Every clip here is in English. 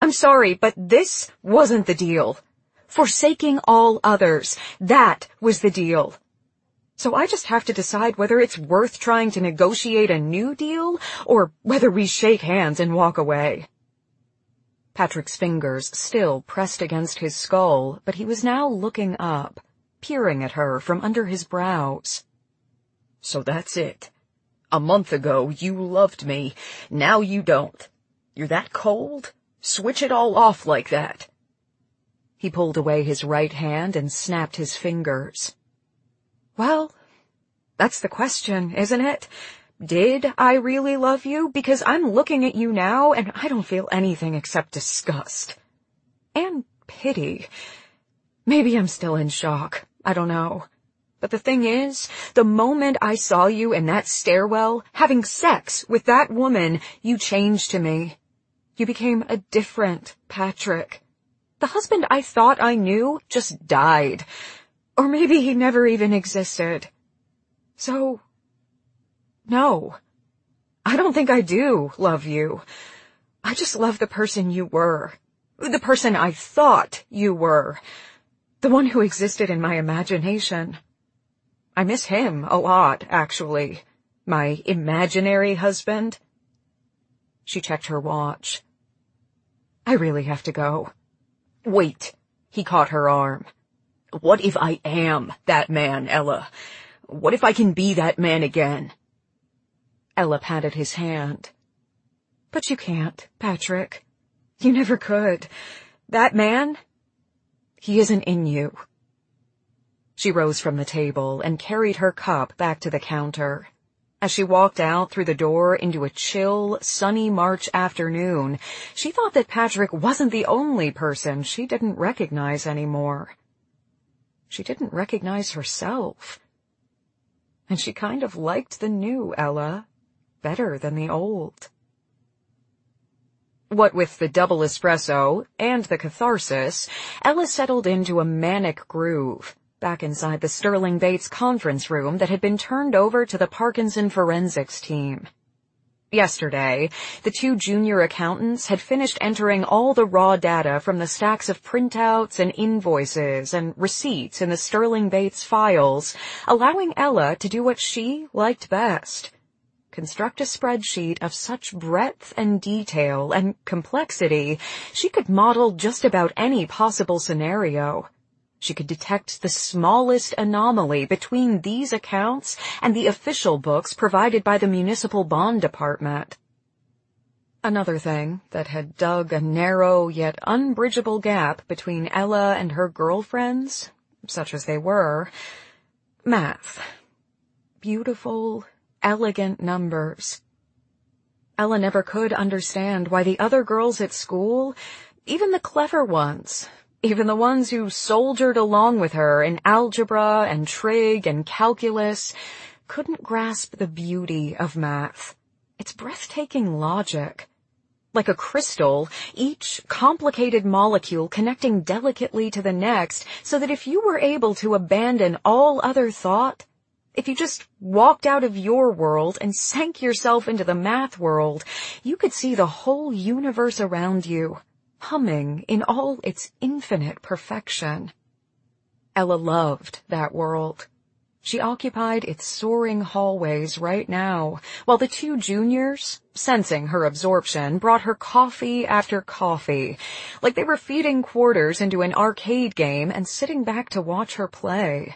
I'm sorry, but this wasn't the deal. Forsaking all others, that was the deal. So I just have to decide whether it's worth trying to negotiate a new deal, or whether we shake hands and walk away. Patrick's fingers still pressed against his skull, but he was now looking up, peering at her from under his brows. So that's it. A month ago you loved me, now you don't. You're that cold? Switch it all off like that. He pulled away his right hand and snapped his fingers. Well, that's the question, isn't it? Did I really love you? Because I'm looking at you now and I don't feel anything except disgust. And pity. Maybe I'm still in shock. I don't know. But the thing is, the moment I saw you in that stairwell, having sex with that woman, you changed to me. You became a different Patrick. The husband I thought I knew just died. Or maybe he never even existed. So, no, I don't think I do love you. I just love the person you were. The person I thought you were. The one who existed in my imagination. I miss him a lot, actually. My imaginary husband. She checked her watch. I really have to go. Wait, he caught her arm. What if I am that man, Ella? What if I can be that man again? Ella patted his hand. But you can't, Patrick. You never could. That man, he isn't in you. She rose from the table and carried her cup back to the counter. As she walked out through the door into a chill, sunny March afternoon, she thought that Patrick wasn't the only person she didn't recognize anymore. She didn't recognize herself. And she kind of liked the new Ella better than the old. What with the double espresso and the catharsis, Ella settled into a manic groove back inside the Sterling Bates conference room that had been turned over to the Parkinson forensics team. Yesterday, the two junior accountants had finished entering all the raw data from the stacks of printouts and invoices and receipts in the Sterling Bates files, allowing Ella to do what she liked best. Construct a spreadsheet of such breadth and detail and complexity, she could model just about any possible scenario. She could detect the smallest anomaly between these accounts and the official books provided by the municipal bond department. Another thing that had dug a narrow yet unbridgeable gap between Ella and her girlfriends, such as they were, math. Beautiful, elegant numbers. Ella never could understand why the other girls at school, even the clever ones, even the ones who soldiered along with her in algebra and trig and calculus, couldn't grasp the beauty of math. Its breathtaking logic. Like a crystal, each complicated molecule connecting delicately to the next, so that if you were able to abandon all other thought, if you just walked out of your world and sank yourself into the math world, you could see the whole universe around you, humming in all its infinite perfection. Ella loved that world. She occupied its soaring hallways right now, while the two juniors, sensing her absorption, brought her coffee after coffee, like they were feeding quarters into an arcade game and sitting back to watch her play.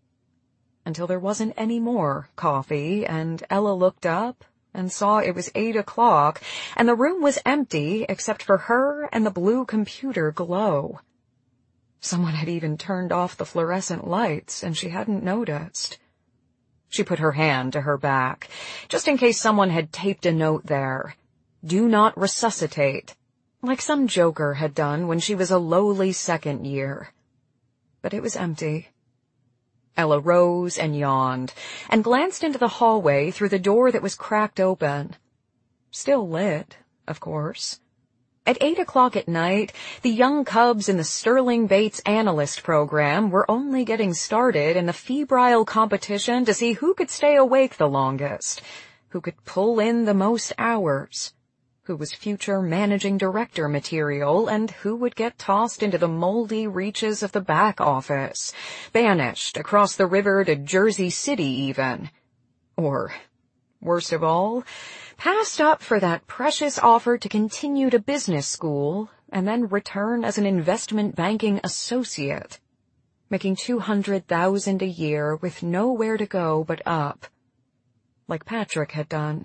Until there wasn't any more coffee, and Ella looked up and saw it was 8 o'clock, and the room was empty except for her and the blue computer glow. Someone had even turned off the fluorescent lights, and she hadn't noticed. She put her hand to her back, just in case someone had taped a note there. Do not resuscitate, like some joker had done when she was a lowly second year. But it was empty. Ella rose and yawned, and glanced into the hallway through the door that was cracked open. Still lit, of course. At 8 o'clock at night, the young cubs in the Sterling Bates Analyst program were only getting started in the febrile competition to see who could stay awake the longest, who could pull in the most hours. who was future managing director material and who would get tossed into the moldy reaches of the back office, banished across the river to Jersey City even. Or, worst of all, passed up for that precious offer to continue to business school and then return as an investment banking associate, making $200,000 a year with nowhere to go but up, like Patrick had done.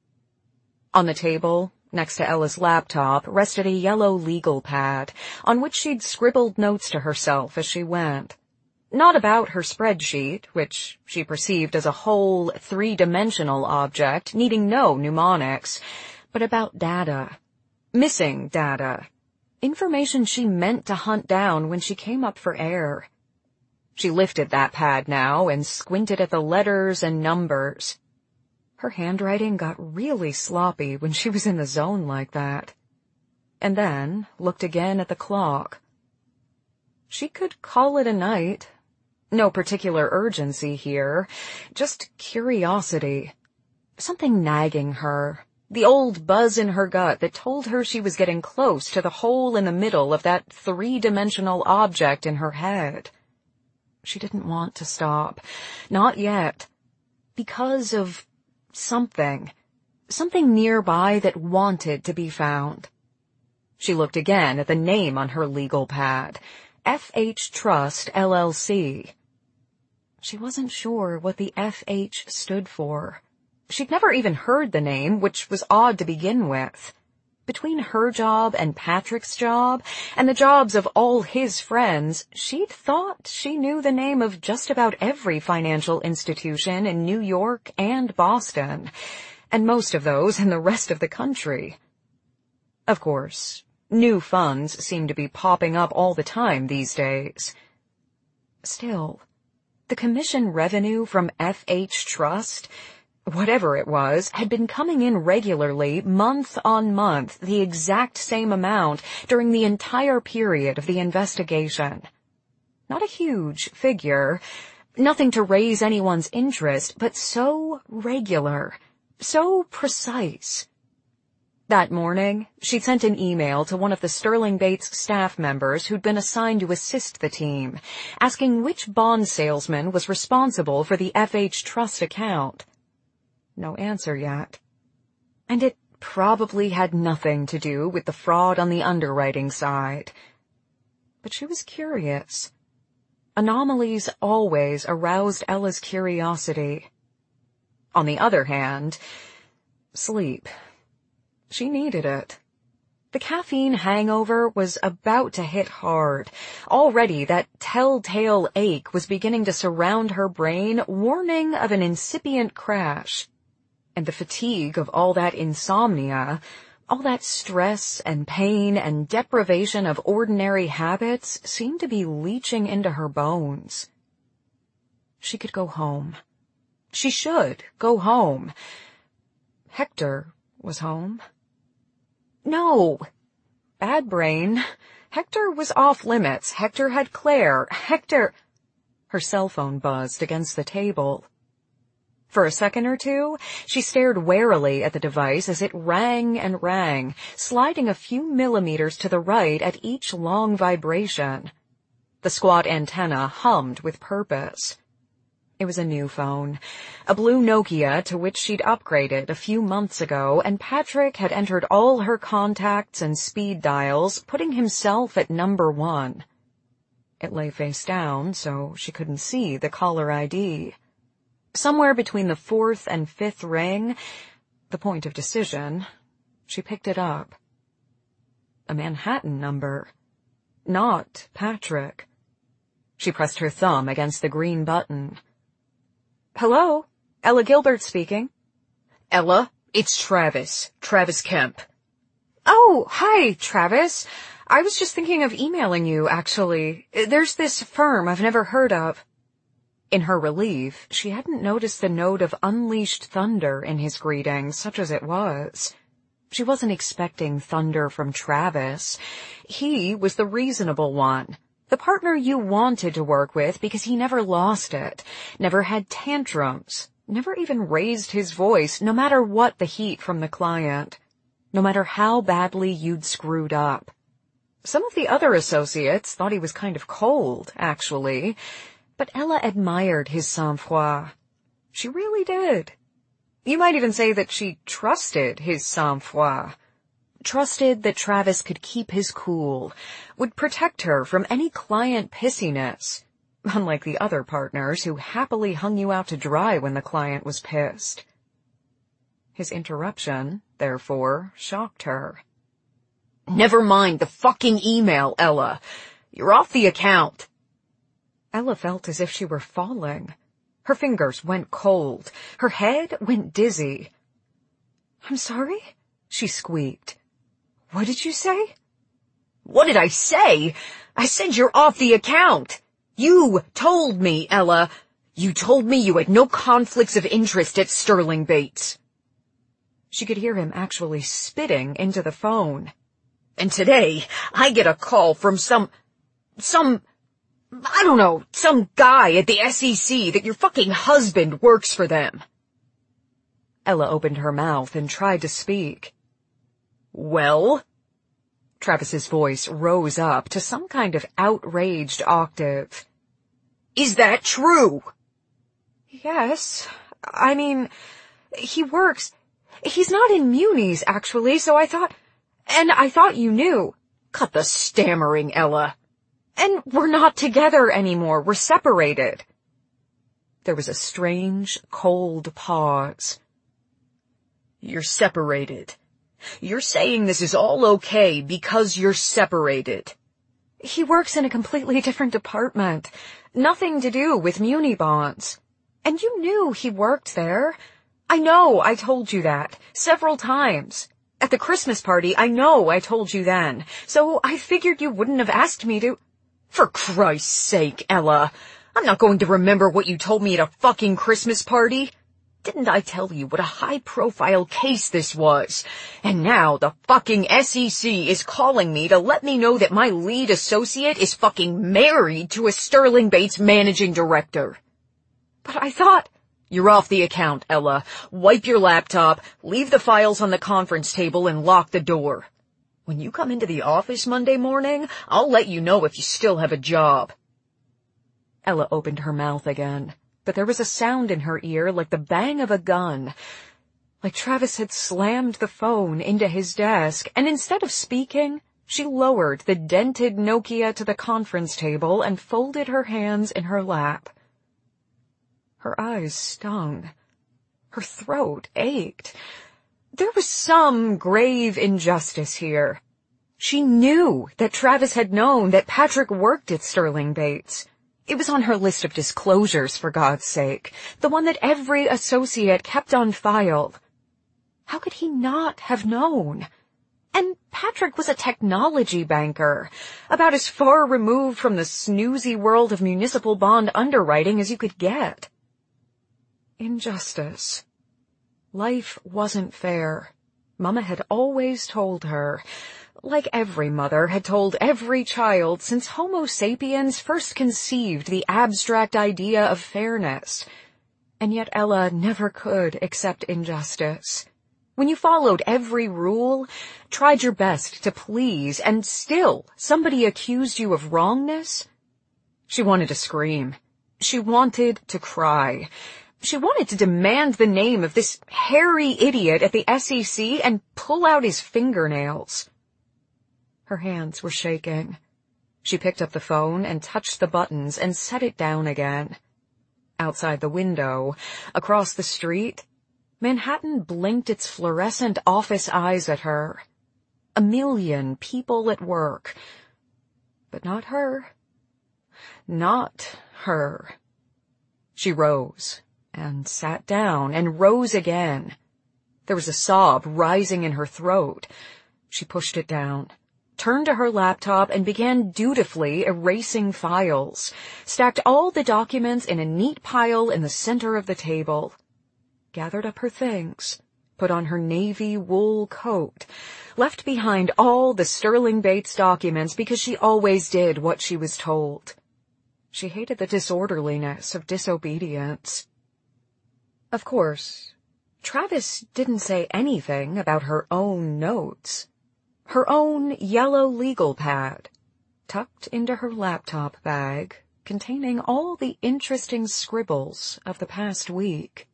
On the table, next to Ella's laptop, rested a yellow legal pad, on which she'd scribbled notes to herself as she went. Not about her spreadsheet, which she perceived as a whole, three-dimensional object needing no mnemonics, but about data. Missing data. Information she meant to hunt down when she came up for air. She lifted that pad now and squinted at the letters and numbers. Her handwriting got really sloppy when she was in the zone like that. And then looked again at the clock. She could call it a night. No particular urgency here, just curiosity. Something nagging her. The old buzz in her gut that told her she was getting close to the hole in the middle of that three-dimensional object in her head. She didn't want to stop. Not yet. Because of something. Something nearby that wanted to be found. She looked again at the name on her legal pad. F.H. Trust, LLC. She wasn't sure what the F.H. stood for. She'd never even heard the name, which was odd to begin with. Between her job and Patrick's job, and the jobs of all his friends, she'd thought she knew the name of just about every financial institution in New York and Boston, and most of those in the rest of the country. Of course, new funds seem to be popping up all the time these days. Still, the commission revenue from F.H. Trust, whatever it was, had been coming in regularly, month on month, the exact same amount during the entire period of the investigation. Not a huge figure, nothing to raise anyone's interest, but so regular, so precise. That morning, she sent an email to one of the Sterling Bates staff members who'd been assigned to assist the team, asking which bond salesman was responsible for the F.H. Trust account. No answer yet. And it probably had nothing to do with the fraud on the underwriting side. But she was curious. Anomalies always aroused Ella's curiosity. On the other hand, sleep. She needed it. The caffeine hangover was about to hit hard. Already that telltale ache was beginning to surround her brain, warning of an incipient crash. And the fatigue of all that insomnia, all that stress and pain and deprivation of ordinary habits seemed to be leaching into her bones. She could go home. She should go home. Hector was home. No. Bad brain. Hector was off limits. Hector had Claire. Hector... Her cell phone buzzed against the table. For a second or two, she stared warily at the device as it rang and rang, sliding a few millimeters to the right at each long vibration. The squat antenna hummed with purpose. It was a new phone, a blue Nokia to which she'd upgraded a few months ago, and Patrick had entered all her contacts and speed dials, putting himself at number 1. It lay face down, so she couldn't see the caller ID. Somewhere between the 4th and 5th ring, the point of decision, she picked it up. A Manhattan number. Not Patrick. She pressed her thumb against the green button. Hello? Ella Gilbert speaking. Ella, it's Travis. Travis Kemp. Oh, hi, Travis. I was just thinking of emailing you, actually. There's this firm I've never heard of. In her relief, she hadn't noticed the note of unleashed thunder in his greeting, such as it was. She wasn't expecting thunder from Travis. He was the reasonable one, the partner you wanted to work with because he never lost it, never had tantrums, never even raised his voice, no matter what the heat from the client. no matter how badly you'd screwed up. Some of the other associates thought he was kind of cold, actually, but Ella admired his sang-froid. She really did. You might even say that she trusted his sang-froid. Trusted that Travis could keep his cool, would protect her from any client pissiness, unlike the other partners who happily hung you out to dry when the client was pissed. His interruption, therefore, shocked her. "Never mind the fucking email, Ella. You're off the account." Ella felt as if she were falling. Her fingers went cold. Her head went dizzy. "I'm sorry?" she squeaked. "What did you say?" "What did I say? I said you're off the account. You told me, Ella. You told me you had no conflicts of interest at Sterling Bates." She could hear him actually spitting into the phone. "And today, I get a call from some guy at the SEC that your fucking husband works for them." Ella opened her mouth and tried to speak. "Well?" Travis's voice rose up to some kind of outraged octave. "Is that true?" "Yes. I mean, he works. He's not in Muni's, actually, so I thought you knew." "Cut the stammering, Ella." "And we're not together anymore. We're separated." There was a strange, cold pause. "You're separated. You're saying this is all okay because you're separated." "He works in a completely different department. Nothing to do with Muni bonds. And you knew he worked there. I know I told you that several times. At the Christmas party, I know I told you then. So I figured you wouldn't have asked me to—" "For Christ's sake, Ella, I'm not going to remember what you told me at a fucking Christmas party. Didn't I tell you what a high-profile case this was? And now the fucking SEC is calling me to let me know that my lead associate is fucking married to a Sterling Bates managing director." "But I thought—" "You're off the account, Ella. Wipe your laptop, leave the files on the conference table, and lock the door. When you come into the office Monday morning, I'll let you know if you still have a job." Ella opened her mouth again, but there was a sound in her ear like the bang of a gun. Like Travis had slammed the phone into his desk, and instead of speaking, she lowered the dented Nokia to the conference table and folded her hands in her lap. Her eyes stung. Her throat ached. There was some grave injustice here. She knew that Travis had known that Patrick worked at Sterling Bates. It was on her list of disclosures, for God's sake, the one that every associate kept on file. How could he not have known? And Patrick was a technology banker, about as far removed from the snoozy world of municipal bond underwriting as you could get. Injustice. Life wasn't fair. Mama had always told her, like every mother had told every child since Homo sapiens first conceived the abstract idea of fairness. And yet Ella never could accept injustice. When you followed every rule, tried your best to please, and still somebody accused you of wrongness, she wanted to scream. She wanted to cry. She wanted to demand the name of this hairy idiot at the SEC and pull out his fingernails. Her hands were shaking. She picked up the phone and touched the buttons and set it down again. Outside the window, across the street, Manhattan blinked its fluorescent office eyes at her. 1,000,000 people at work. But not her. Not her. She rose and sat down and rose again. There was a sob rising in her throat. She pushed it down, turned to her laptop, and began dutifully erasing files, stacked all the documents in a neat pile in the center of the table, gathered up her things, put on her navy wool coat, left behind all the Sterling Bates documents because she always did what she was told. She hated the disorderliness of disobedience. Of course, Travis didn't say anything about her own notes. Her own yellow legal pad, tucked into her laptop bag, containing all the interesting scribbles of the past week.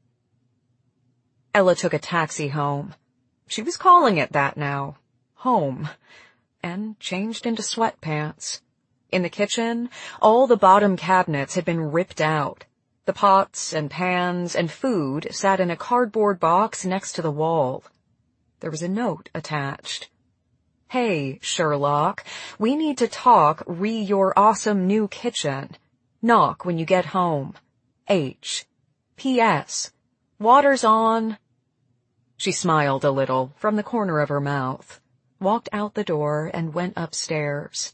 Ella took a taxi home. She was calling it that now. Home. And changed into sweatpants. In the kitchen, all the bottom cabinets had been ripped out. The pots and pans and food sat in a cardboard box next to the wall. There was a note attached. Hey, Sherlock, we need to talk re your awesome new kitchen. Knock when you get home. H. P.S. Water's on. She smiled a little from the corner of her mouth, walked out the door, and went upstairs.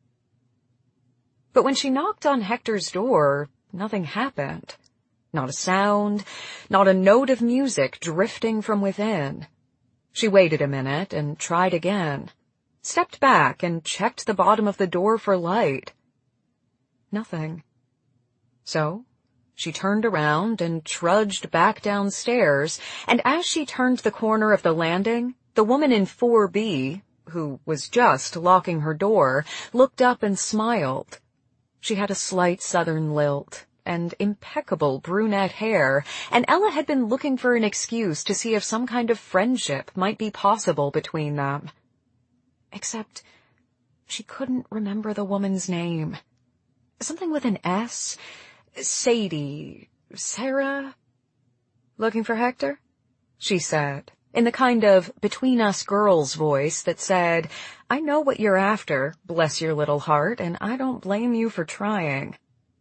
But when she knocked on Hector's door, nothing happened. Not a sound, not a note of music drifting from within. She waited a minute and tried again, stepped back and checked the bottom of the door for light. Nothing. So she turned around and trudged back downstairs, and as she turned the corner of the landing, the woman in 4B, who was just locking her door, looked up and smiled. She had a slight southern lilt and impeccable brunette hair, and Ella had been looking for an excuse to see if some kind of friendship might be possible between them. Except she couldn't remember the woman's name. Something with an S? Sadie? Sarah? Looking for Hector? She said, in the kind of between-us-girls voice that said, I know what you're after, bless your little heart, and I don't blame you for trying.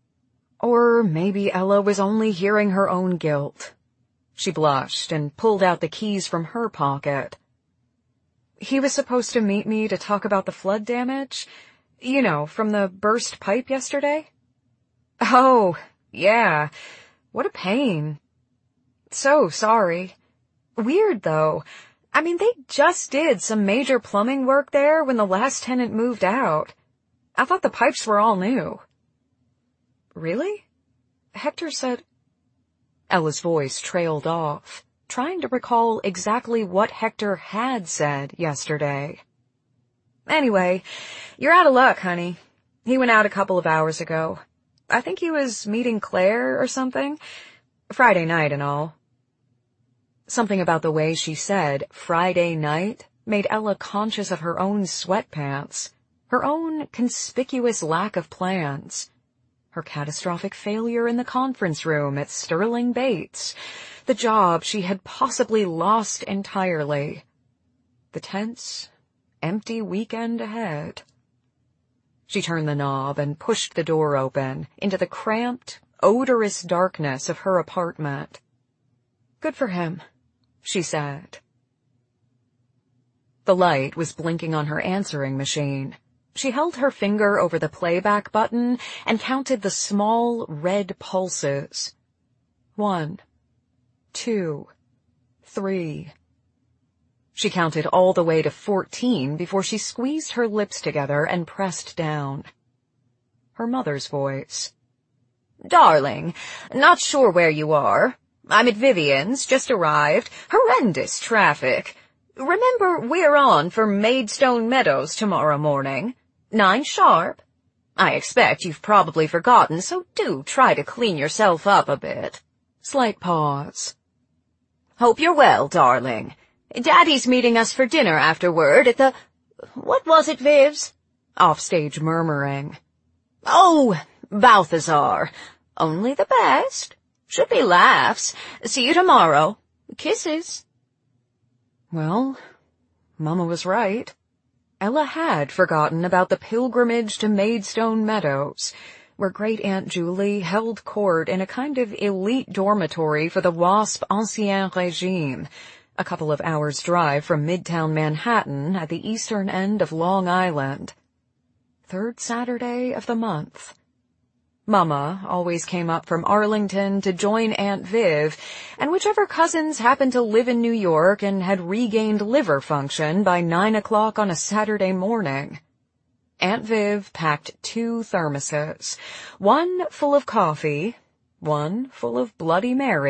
Or maybe Ella was only hearing her own guilt. She blushed and pulled out the keys from her pocket. He was supposed to meet me to talk about the flood damage? You know, from the burst pipe yesterday? Oh, yeah. What a pain. So sorry. Weird, though. I mean, they just did some major plumbing work there when the last tenant moved out. I thought the pipes were all new. Really? Hector said... Ella's voice trailed off, trying to recall exactly what Hector had said yesterday. Anyway, you're out of luck, honey. He went out a couple of hours ago. I think he was meeting Claire or something. Friday night and all. Something about the way she said Friday night made Ella conscious of her own sweatpants, her own conspicuous lack of plans, her catastrophic failure in the conference room at Sterling Bates, the job she had possibly lost entirely, the tense, empty weekend ahead. She turned the knob and pushed the door open into the cramped, odorous darkness of her apartment. Good for him, she said. The light was blinking on her answering machine. She held her finger over the playback button and counted the small red pulses. 1, 2, 3. She counted all the way to 14 before she squeezed her lips together and pressed down. Her mother's voice. Darling, not sure where you are. I'm at Vivian's, just arrived. Horrendous traffic. Remember, we're on for Maidstone Meadows tomorrow morning. 9 sharp. I expect you've probably forgotten, so do try to clean yourself up a bit. Slight pause. Hope you're well, darling. Daddy's meeting us for dinner afterward at the... What was it, Vivs? Offstage murmuring. Oh, Balthazar. Only the best. Should be laughs. See you tomorrow. Kisses. Well, Mama was right. Ella had forgotten about the pilgrimage to Maidstone Meadows, where Great-Aunt Julie held court in a kind of elite dormitory for the WASP Ancien Régime, a couple of hours' drive from Midtown Manhattan at the eastern end of Long Island. 3rd Saturday of the month. Mama always came up from Arlington to join Aunt Viv, and whichever cousins happened to live in New York and had regained liver function by 9 o'clock on a Saturday morning. Aunt Viv packed 2 thermoses, one full of coffee, one full of Bloody Mary,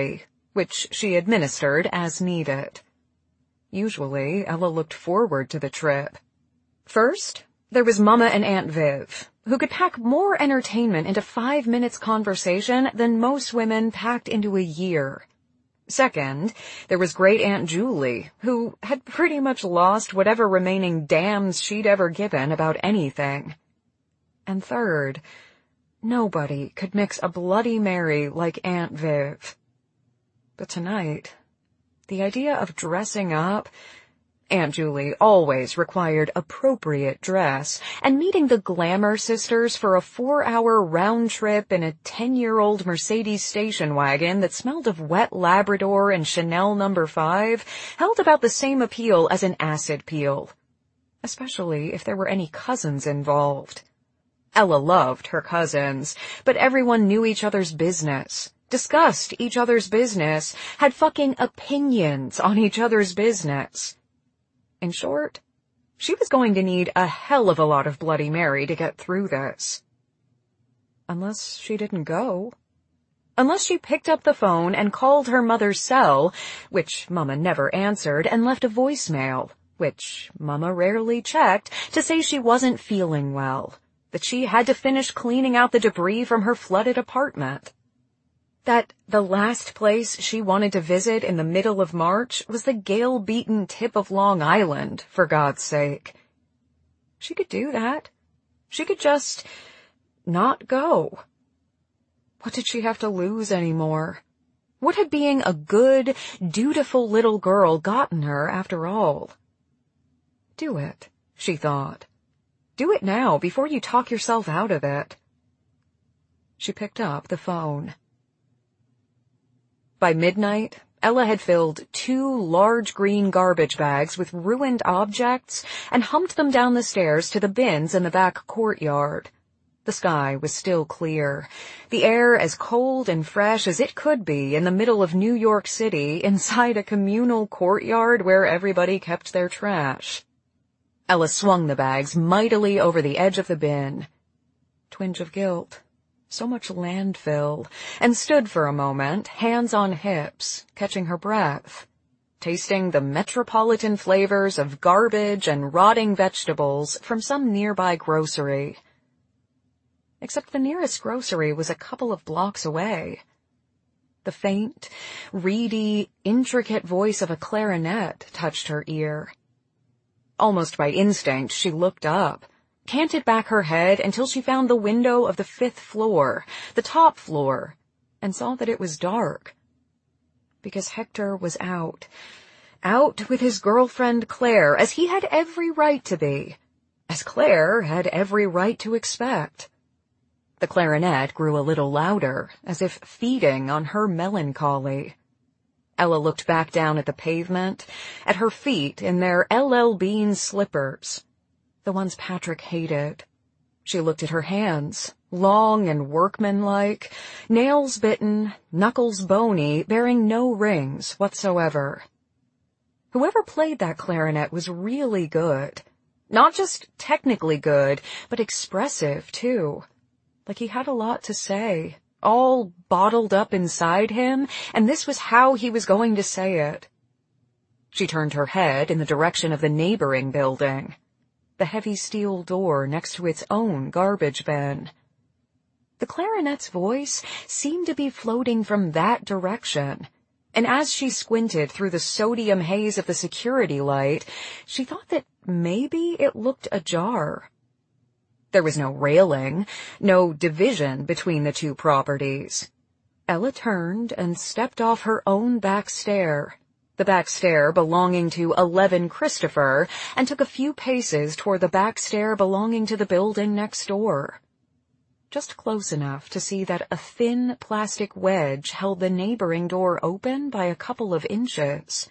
which she administered as needed. Usually, Ella looked forward to the trip. First, there was Mama and Aunt Viv, who could pack more entertainment into 5 minutes conversation than most women packed into a year. Second, there was Great Aunt Julie, who had pretty much lost whatever remaining damns she'd ever given about anything. And third, nobody could mix a Bloody Mary like Aunt Viv. But tonight, the idea of dressing up— Aunt Julie always required appropriate dress, and meeting the Glamour sisters for a 4-hour round trip in a 10-year-old Mercedes station wagon that smelled of wet Labrador and Chanel No. 5 held about the same appeal as an acid peel, especially if there were any cousins involved. Ella loved her cousins, but everyone knew each other's business, discussed each other's business, had fucking opinions on each other's business. In short, she was going to need a hell of a lot of Bloody Mary to get through this. Unless she didn't go. Unless she picked up the phone and called her mother's cell, which Mama never answered, and left a voicemail, which Mama rarely checked, to say she wasn't feeling well, that she had to finish cleaning out the debris from her flooded apartment. That the last place she wanted to visit in the middle of March was the gale-beaten tip of Long Island, for God's sake. She could do that. She could just not go. What did she have to lose anymore? What had being a good, dutiful little girl gotten her after all? Do it, she thought. Do it now, before you talk yourself out of it. She picked up the phone. By midnight, Ella had filled 2 large green garbage bags with ruined objects and humped them down the stairs to the bins in the back courtyard. The sky was still clear, the air as cold and fresh as it could be in the middle of New York City inside a communal courtyard where everybody kept their trash. Ella swung the bags mightily over the edge of the bin. Twinge of guilt. So much landfill, and stood for a moment, hands on hips, catching her breath, tasting the metropolitan flavors of garbage and rotting vegetables from some nearby grocery. Except the nearest grocery was a couple of blocks away. The faint, reedy, intricate voice of a clarinet touched her ear. Almost by instinct, she looked up, canted back her head until she found the window of the 5th floor, the top floor, and saw that it was dark. Because Hector was out with his girlfriend Claire, as he had every right to be, as Claire had every right to expect. The clarinet grew a little louder, as if feeding on her melancholy. Ella looked back down at the pavement, at her feet in their L.L. Bean slippers, the ones Patrick hated. She looked at her hands, long and workmanlike, nails bitten, knuckles bony, bearing no rings whatsoever. Whoever played that clarinet was really good. Not just technically good, but expressive, too. Like he had a lot to say, all bottled up inside him, and this was how he was going to say it. She turned her head in the direction of the neighboring building, the heavy steel door next to its own garbage bin. The clarinet's voice seemed to be floating from that direction, and as she squinted through the sodium haze of the security light, she thought that maybe it looked ajar. There was no railing, no division between the two properties. Ella turned and stepped off her own back stair, the back stair belonging to 11 Christopher, and took a few paces toward the back stair belonging to the building next door. Just close enough to see that a thin plastic wedge held the neighboring door open by a couple of inches.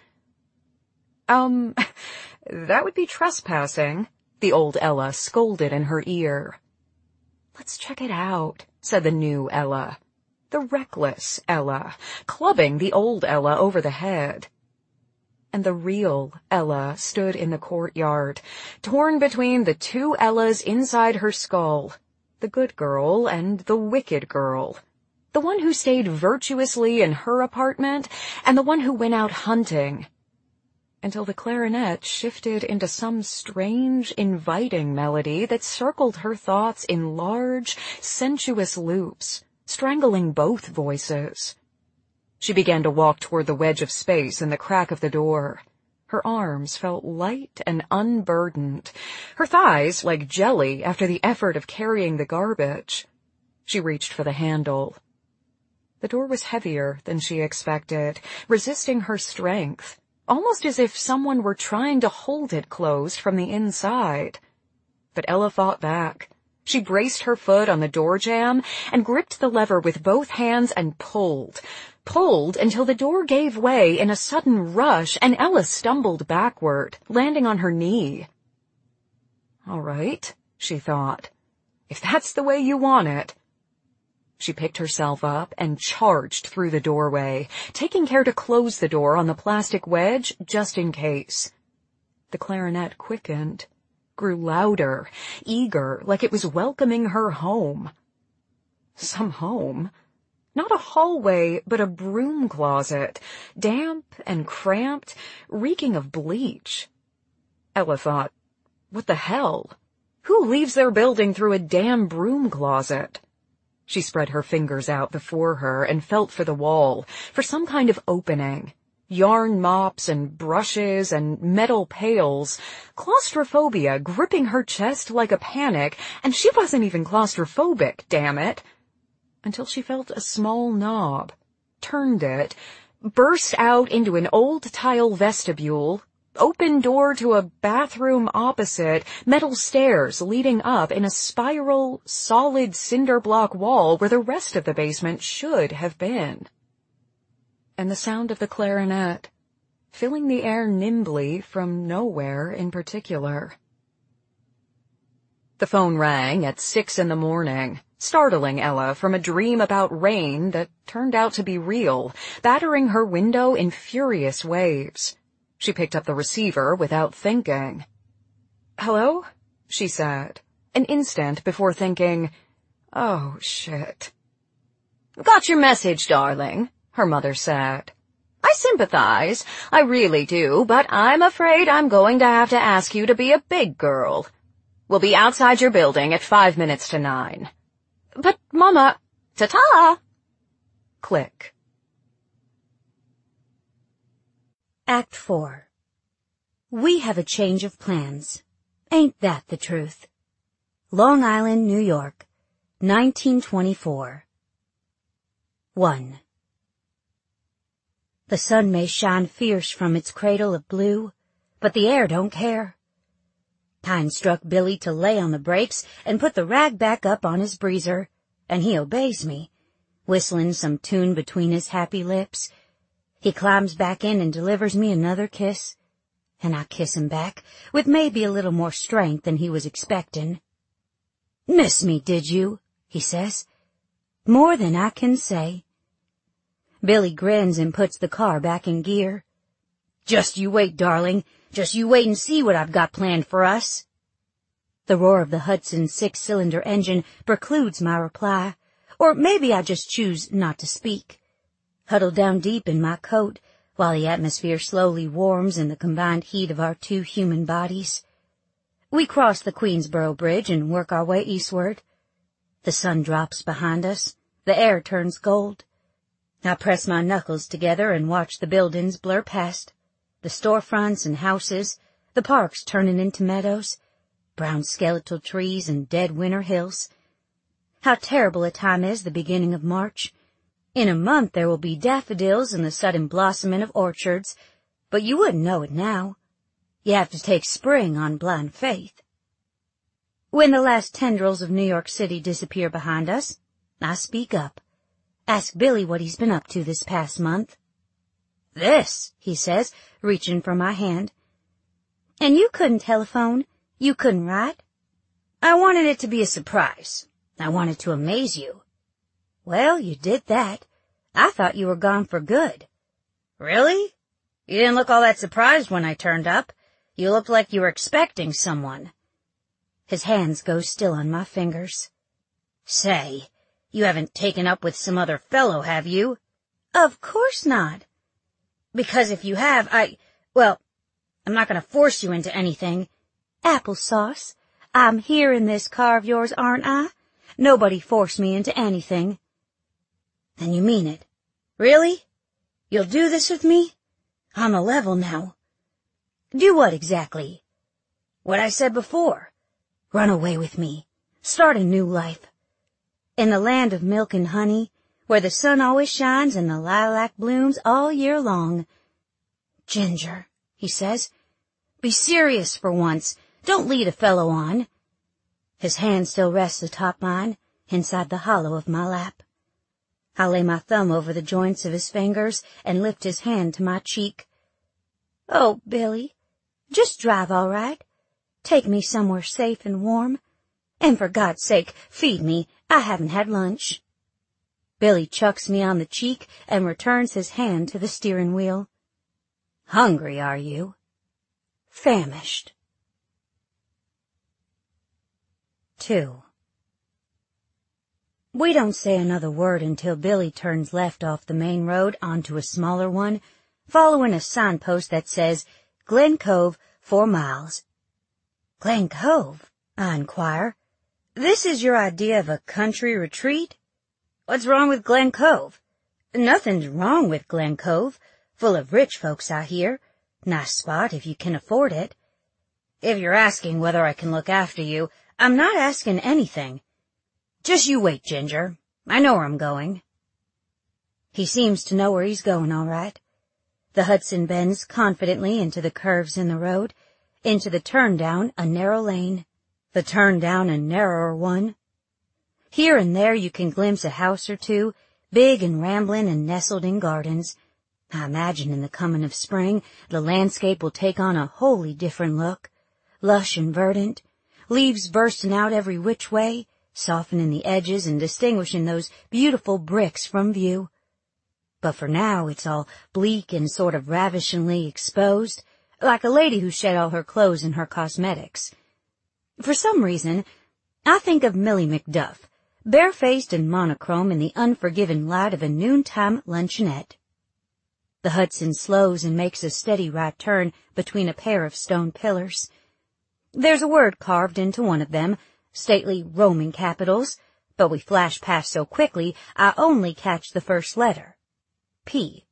That would be trespassing, the old Ella scolded in her ear. Let's check it out, said the new Ella, the reckless Ella, clubbing the old Ella over the head. And the real Ella stood in the courtyard, torn between the two Ellas inside her skull, the good girl and the wicked girl, The one who stayed virtuously in her apartment, and the one who went out hunting. Until the clarinet shifted into some strange, inviting melody that circled her thoughts in large, sensuous loops, strangling both voices. She began to walk toward the wedge of space in the crack of the door. Her arms felt light and unburdened, her thighs like jelly after the effort of carrying the garbage. She reached for the handle. The door was heavier than she expected, resisting her strength, almost as if someone were trying to hold it closed from the inside. But Ella fought back. She braced her foot on the door jamb and gripped the lever with both hands and pulled until the door gave way in a sudden rush and Ella stumbled backward, landing on her knee. All right, she thought. If that's the way you want it. She picked herself up and charged through the doorway, taking care to close the door on the plastic wedge just in case. The clarinet quickened, grew louder, eager, like it was welcoming her home. Some home. Not a hallway, but a broom closet, damp and cramped, reeking of bleach. Ella thought, what the hell? Who leaves their building through a damn broom closet? She spread her fingers out before her and felt for the wall, for some kind of opening. Yarn mops and brushes and metal pails. Claustrophobia gripping her chest like a panic, and she wasn't even claustrophobic, damn it. Until she felt a small knob, turned it, burst out into an old tile vestibule, open door to a bathroom opposite, metal stairs leading up in a spiral, solid cinder block wall where the rest of the basement should have been. And the sound of the clarinet, filling the air nimbly from nowhere in particular. The phone rang at 6 a.m, startling Ella from a dream about rain that turned out to be real, battering her window in furious waves. She picked up the receiver without thinking. "Hello?" she said, an instant before thinking, "Oh, shit." "Got your message, darling," her mother said. "I sympathize, I really do, but I'm afraid I'm going to have to ask you to be a big girl. We'll be outside your building at 5 minutes to 9. "But, Mama, ta-ta!" Click. Act 4. We have a change of plans. Ain't that the truth? Long Island, New York, 1924. 1. The sun may shine fierce from its cradle of blue, but the air don't care. Time struck Billy to lay on the brakes and put the rag back up on his breezer, and he obeys me, whistling some tune between his happy lips. He climbs back in and delivers me another kiss, and I kiss him back, with maybe a little more strength than he was expecting. "Miss me, did you?" he says. "More than I can say." Billy grins and puts the car back in gear. "Just you wait, darling. Just you wait and see what I've got planned for us." The roar of the Hudson's 6-cylinder engine precludes my reply, or maybe I just choose not to speak. Huddled down deep in my coat, while the atmosphere slowly warms in the combined heat of our two human bodies. We cross the Queensboro Bridge and work our way eastward. The sun drops behind us. The air turns gold. I press my knuckles together and watch the buildings blur past, the storefronts and houses, the parks turning into meadows, brown skeletal trees and dead winter hills. How terrible a time is the beginning of March. In a month there will be daffodils and the sudden blossoming of orchards, but you wouldn't know it now. You have to take spring on blind faith. When the last tendrils of New York City disappear behind us, I speak up. Ask Billy what he's been up to this past month. "This," he says, reaching for my hand. "And you couldn't telephone? You couldn't write?" "I wanted it to be a surprise. I wanted to amaze you." "Well, you did that. I thought you were gone for good." "Really? You didn't look all that surprised when I turned up. You looked like you were expecting someone." His hands go still on my fingers. "Say, You haven't taken up with some other fellow, have you? Of course not. Because if you have, well, I'm not going to force you into anything. Applesauce, I'm here in this car of yours, aren't I? Nobody forced me into anything. Then you mean it. Really? You'll do this with me? On the level now. Do what exactly? What I said before. Run away with me. Start a new life. In the land of milk and honey, where the sun always shines and the lilac blooms all year long. Ginger, he says, be serious for once. Don't lead a fellow on. His hand still rests atop mine, inside the hollow of my lap. I lay my thumb over the joints of his fingers and lift his hand to my cheek. Oh, Billy, just drive all right. Take me somewhere safe and warm. And for God's sake, feed me. I haven't had lunch. Billy chucks me on the cheek and returns his hand to the steering wheel. Hungry, are you? Famished. 2. We don't say another word until Billy turns left off the main road onto a smaller one, following a signpost that says, Glen Cove, 4 miles. Glen Cove? I inquire. This is your idea of a country retreat? What's wrong with Glen Cove? Nothing's wrong with Glen Cove. Full of rich folks, I hear. Nice spot if you can afford it. If you're asking whether I can look after you, I'm not asking anything. Just you wait, Ginger. I know where I'm going. He seems to know where he's going, all right. The Hudson bends confidently into the curves in the road, into the turn down a narrow lane, the turn down a narrower one. Here and there you can glimpse a house or two, big and rambling and nestled in gardens. I imagine in the coming of spring the landscape will take on a wholly different look, lush and verdant, leaves bursting out every which way, softening the edges and distinguishing those beautiful bricks from view. But for now it's all bleak and sort of ravishingly exposed, like a lady who shed all her clothes and her cosmetics. For some reason, I think of Millie Macduff, barefaced and monochrome in the unforgiving light of a noontime luncheonette. The Hudson slows and makes a steady right turn between a pair of stone pillars. There's a word carved into one of them, stately Roman capitals, but we flash past so quickly I only catch the first letter. P.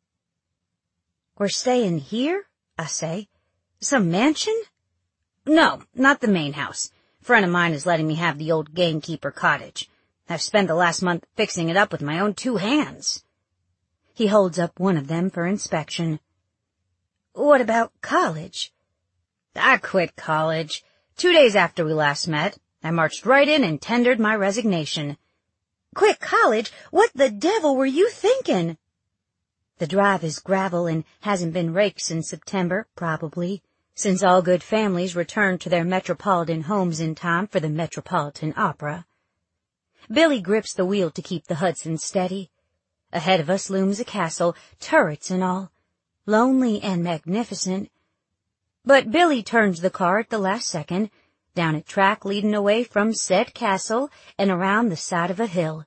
We're staying here? I say. Some mansion? No, not the main house. A friend of mine is letting me have the old gamekeeper cottage. I've spent the last month fixing it up with my own 2 hands. He holds up one of them for inspection. What about college? I quit college. 2 days after we last met, I marched right in and tendered my resignation. Quit college? What the devil were you thinking? The drive is gravel and hasn't been raked since September, probably, since all good families returned to their metropolitan homes in time for the Metropolitan Opera. Billy grips the wheel to keep the Hudson steady. Ahead of us looms a castle, turrets and all, lonely and magnificent. But Billy turns the car at the last second, down a track leading away from said castle and around the side of a hill.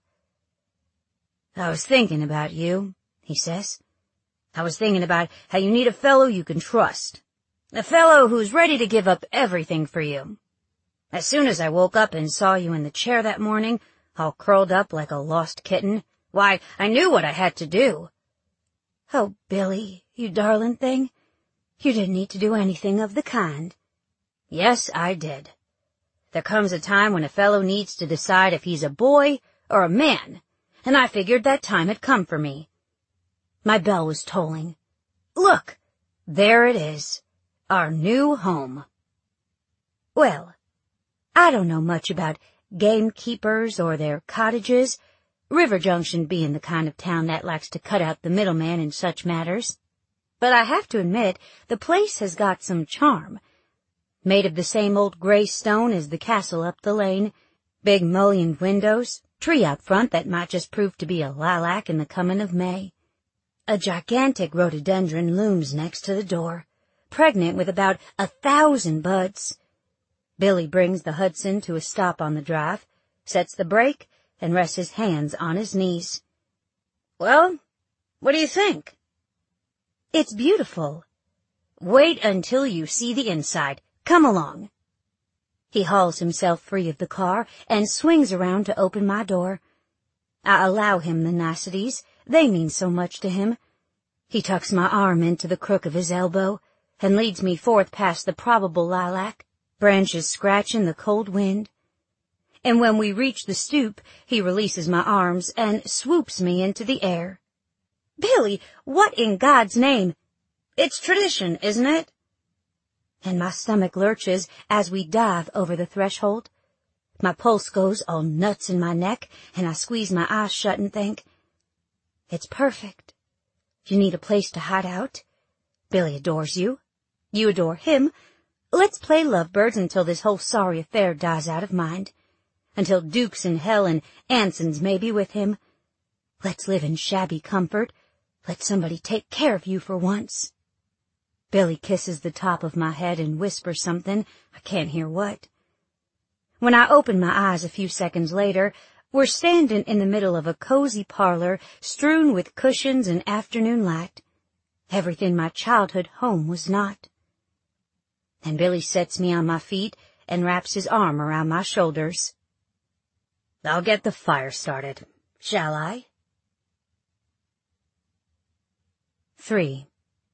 I was thinking about you, he says. I was thinking about how you need a fellow you can trust. A fellow who's ready to give up everything for you. As soon as I woke up and saw you in the chair that morning, all curled up like a lost kitten, why, I knew what I had to do. Oh, Billy, you darling thing. You didn't need to do anything of the kind. Yes, I did. There comes a time when a fellow needs to decide if he's a boy or a man, and I figured that time had come for me. My bell was tolling. Look, there it is, our new home. Well, I don't know much about gamekeepers or their cottages, River Junction being the kind of town that likes to cut out the middleman in such matters. But I have to admit, the place has got some charm. Made of the same old gray stone as the castle up the lane, big mullioned windows, tree out front that might just prove to be a lilac in the coming of May. A gigantic rhododendron looms next to the door, pregnant with about 1,000 buds. Billy brings the Hudson to a stop on the drive, sets the brake, and rests his hands on his knees. "Well, what do you think?" "It's beautiful." "Wait until you see the inside. Come along." He hauls himself free of the car and swings around to open my door. I allow him the niceties. They mean so much to him. He tucks my arm into the crook of his elbow and leads me forth past the probable lilac, branches scratching the cold wind. And when we reach the stoop, he releases my arms and swoops me into the air. "Billy, what in God's name?" "It's tradition, isn't it?" And my stomach lurches as we dive over the threshold. My pulse goes all nuts in my neck, and I squeeze my eyes shut and think, it's perfect. You need a place to hide out. Billy adores you. You adore him. Let's play lovebirds until this whole sorry affair dies out of mind. Until Duke's in hell and Anson's maybe with him. Let's live in shabby comfort. Let somebody take care of you for once. Billy kisses the top of my head and whispers something, I can't hear what. When I open my eyes a few seconds later, we're standing in the middle of a cozy parlor strewn with cushions and afternoon light. Everything my childhood home was not. And Billy sets me on my feet and wraps his arm around my shoulders. "I'll get the fire started, shall I?" 3.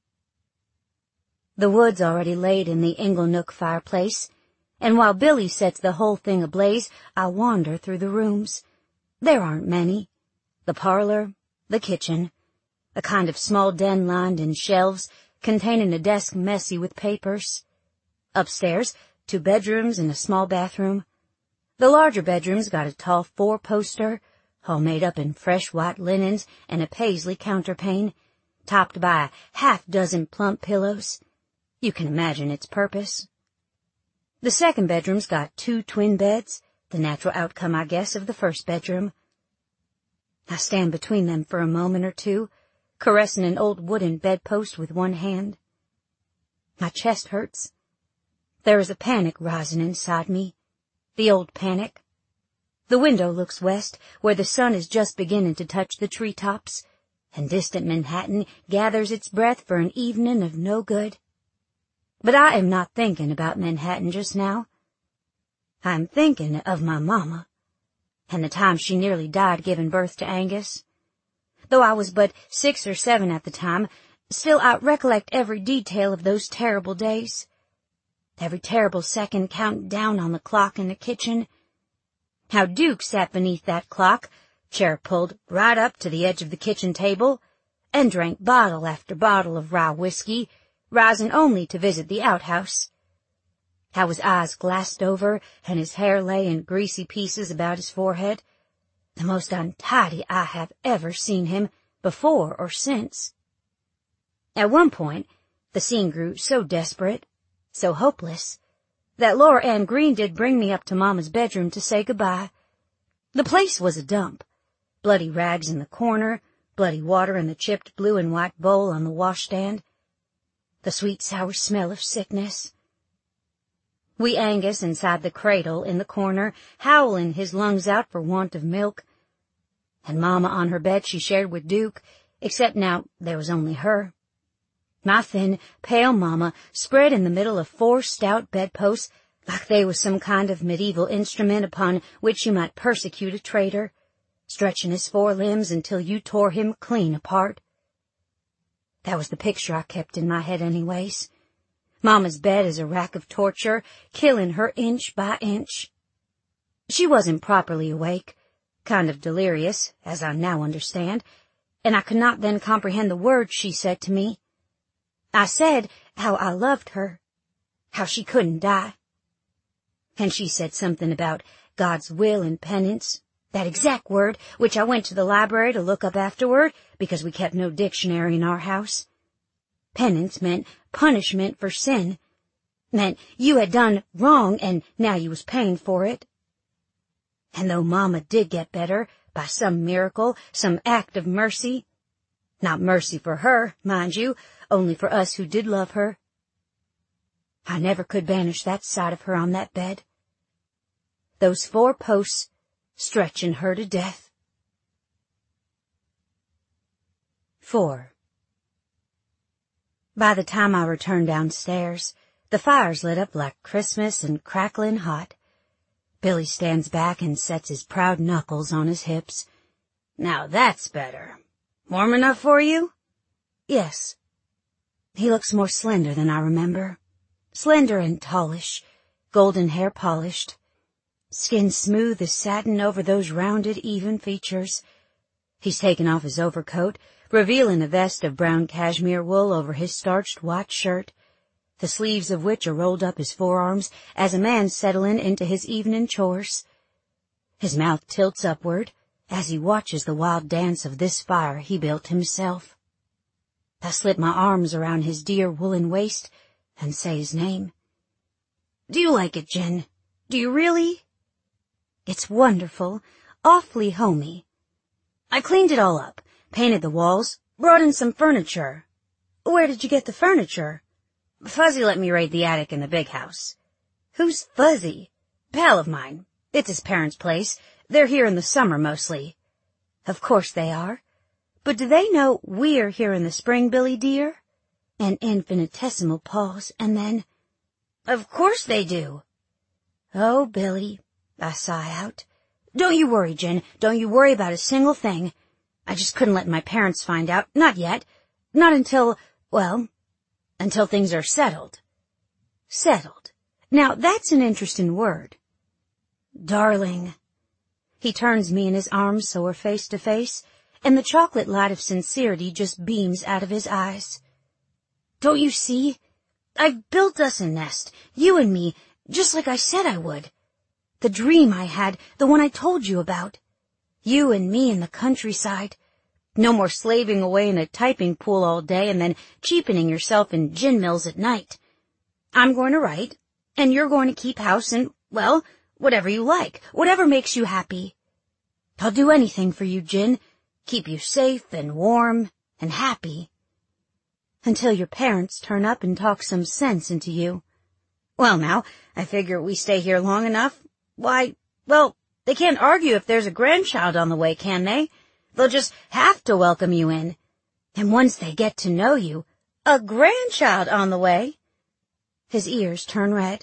The wood's already laid in the Inglenook fireplace, and while Billy sets the whole thing ablaze, I wander through the rooms. There aren't many. The parlor, the kitchen, a kind of small den lined in shelves containing a desk messy with papers. Upstairs, 2 bedrooms and a small bathroom. The larger bedroom's got a tall 4-poster, all made up in fresh white linens and a paisley counterpane, topped by a half-dozen plump pillows. You can imagine its purpose. The second bedroom's got 2 twin beds, the natural outcome, I guess, of the first bedroom. I stand between them for a moment or two, caressing an old wooden bedpost with one hand. My chest hurts. There is a panic rising inside me, the old panic. The window looks west, where the sun is just beginning to touch the treetops, and distant Manhattan gathers its breath for an evening of no good. But I am not thinking about Manhattan just now. I am thinking of my mama, and the time she nearly died giving birth to Angus. Though I was but 6 or 7 at the time, still I recollect every detail of those terrible days. Every terrible second counting down on the clock in the kitchen. How Duke sat beneath that clock, chair pulled right up to the edge of the kitchen table, and drank bottle after bottle of rye whiskey, rising only to visit the outhouse. How his eyes glassed over, and his hair lay in greasy pieces about his forehead, the most untidy I have ever seen him, before or since. At one point, the scene grew so desperate, so hopeless, that Laura Ann Green did bring me up to Mama's bedroom to say goodbye. The place was a dump. Bloody rags in the corner, bloody water in the chipped blue and white bowl on the washstand, the sweet sour smell of sickness. Wee Angus inside the cradle in the corner, howling his lungs out for want of milk, and Mama on her bed she shared with Duke, except now there was only her. My thin, pale Mama spread in the middle of 4 stout bedposts, like they was some kind of medieval instrument upon which you might persecute a traitor, stretching his 4 limbs until you tore him clean apart. That was the picture I kept in my head anyways. Mama's bed is a rack of torture, killing her inch by inch. She wasn't properly awake, kind of delirious, as I now understand, and I could not then comprehend the words she said to me. I said how I loved her, how she couldn't die. And she said something about God's will and penance, that exact word, which I went to the library to look up afterward, because we kept no dictionary in our house. Penance meant punishment for sin, meant you had done wrong and now you was paying for it. And though Mama did get better, by some miracle, some act of mercy, not mercy for her, mind you, only for us who did love her, I never could banish that sight of her on that bed. Those 4 posts, stretching her to death. 4. By the time I returned downstairs, the fire's lit up like Christmas and crackling hot. Billy stands back and sets his proud knuckles on his hips. Now that's better. Warm enough for you? Yes. He looks more slender than I remember. Slender and tallish, golden hair polished, skin smooth as satin over those rounded, even features. He's taken off his overcoat, revealing a vest of brown cashmere wool over his starched white shirt, the sleeves of which are rolled up his forearms as a man settling into his evening chores. His mouth tilts upward as he watches the wild dance of this fire he built himself. I slip my arms around his dear woolen waist and say his name. Do you like it, Jen? Do you really? It's wonderful, awfully homey. I cleaned it all up, painted the walls, brought in some furniture. Where did you get the furniture? Fuzzy let me raid the attic in the big house. Who's Fuzzy? Pal of mine. It's his parents' place. They're here in the summer mostly. Of course they are. But do they know we're here in the spring, Billy dear? An infinitesimal pause, and then, of course they do. Oh, Billy, I sigh out. Don't you worry, Jen. Don't you worry about a single thing. I just couldn't let my parents find out. Not yet. Not until, well, until things are settled. Settled. Now, that's an interesting word. Darling. He turns me in his arms so we're face to face, and the chocolate light of sincerity just beams out of his eyes. Don't you see? I've built us a nest, you and me, just like I said I would. The dream I had, the one I told you about. You and me in the countryside. No more slaving away in a typing pool all day and then cheapening yourself in gin mills at night. I'm going to write, and you're going to keep house and, well, whatever you like, whatever makes you happy. I'll do anything for you, Jin. Keep you safe and warm and happy. Until your parents turn up and talk some sense into you. Well, now, I figure we stay here long enough. Why, well, they can't argue if there's a grandchild on the way, can they? They'll just have to welcome you in. And once they get to know you, a grandchild on the way. His ears turn red.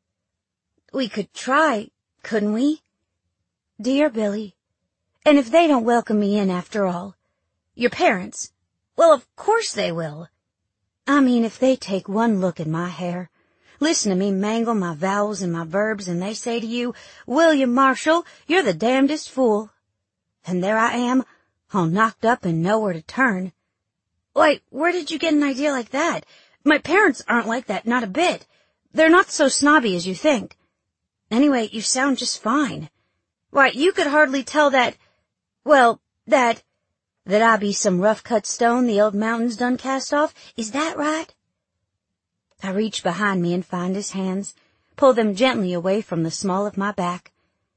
We could try, couldn't we? Dear Billy, and if they don't welcome me in after all, your parents, well, of course they will. I mean, if they take one look at my hair, listen to me mangle my vowels and my verbs, and they say to you, William Marshall, you're the damnedest fool. And there I am, all knocked up and nowhere to turn. Why, where did you get an idea like that? My parents aren't like that, not a bit. They're not so snobby as you think. Anyway, you sound just fine. Why, you could hardly tell that, well, that I be some rough-cut stone the old mountains done cast off. Is that right? I reach behind me and find his hands, pull them gently away from the small of my back.